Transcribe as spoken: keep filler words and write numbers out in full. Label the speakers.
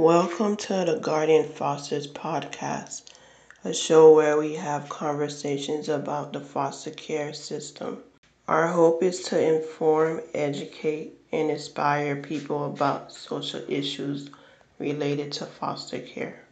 Speaker 1: Welcome to the Guardian Fosters podcast, a show where we have conversations about the foster care system. Our hope is to inform, educate, and inspire people about social issues related to foster care.